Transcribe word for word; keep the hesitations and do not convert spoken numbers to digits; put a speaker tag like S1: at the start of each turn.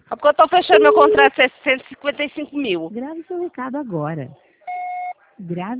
S1: É porque eu tô fechando meu contrato de cento e cinquenta e cinco mil.
S2: Grave seu recado agora. Grave